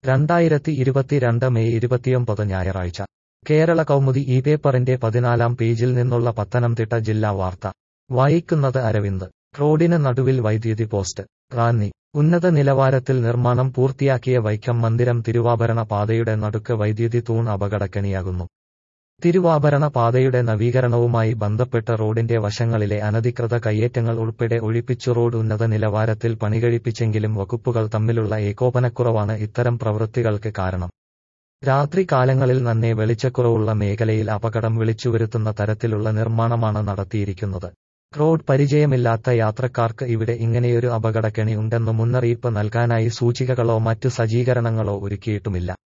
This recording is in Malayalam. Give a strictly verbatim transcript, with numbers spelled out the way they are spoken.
രണ്ടായിരത്തി ഇരുപത്തിരണ്ട് മെയ് ഇരുപത്തിയൊമ്പത് ഞായറാഴ്ച കേരള കൗമുദി ഈ പേപ്പറിന്റെ പതിനാലാം പേജിൽ നിന്നുള്ള പത്തനംതിട്ട ജില്ലാ വാർത്ത വായിക്കുന്നത് അരവിന്ദ്. റോഡിന് നടുവിൽ വൈദ്യുതി പോസ്റ്റ്. റാന്നി. ഉന്നത നിലവാരത്തിൽ നിർമ്മാണം പൂർത്തിയാക്കിയ വൈക്കം മന്ദിരം തിരുവാഭരണ പാതയുടെ നടുക്ക് വൈദ്യുതി തൂൺ അപകടക്കണിയാകുന്നു. തിരുവാഭരണ പാതയുടെ നവീകരണവുമായി ബന്ധപ്പെട്ട് റോഡിന്റെ വശങ്ങളിലെ അനധികൃത കയ്യേറ്റങ്ങൾ ഉൾപ്പെടെ ഒഴിപ്പിച്ചു റോഡ് ഉന്നത നിലവാരത്തിൽ പണികഴിപ്പിച്ചെങ്കിലും വകുപ്പുകൾ തമ്മിലുള്ള ഏകോപനക്കുറവാണ് ഇത്തരം പ്രവൃത്തികൾക്ക് കാരണം. രാത്രി കാലങ്ങളിൽ നന്നേ വെളിച്ചക്കുറവുള്ള മേഖലയിൽ അപകടം വിളിച്ചുവരുത്തുന്ന തരത്തിലുള്ള നിർമ്മാണമാണ് നടത്തിയിരിക്കുന്നത്. റോഡ് പരിചയമില്ലാത്ത യാത്രക്കാർക്ക് ഇവിടെ ഇങ്ങനെയൊരു അപകടക്കെണി ഉണ്ടെന്നു മുന്നറിയിപ്പ് നൽകാനായി സൂചികകളോ മറ്റു സജ്ജീകരണങ്ങളോ ഒരുക്കിയിട്ടുമില്ല.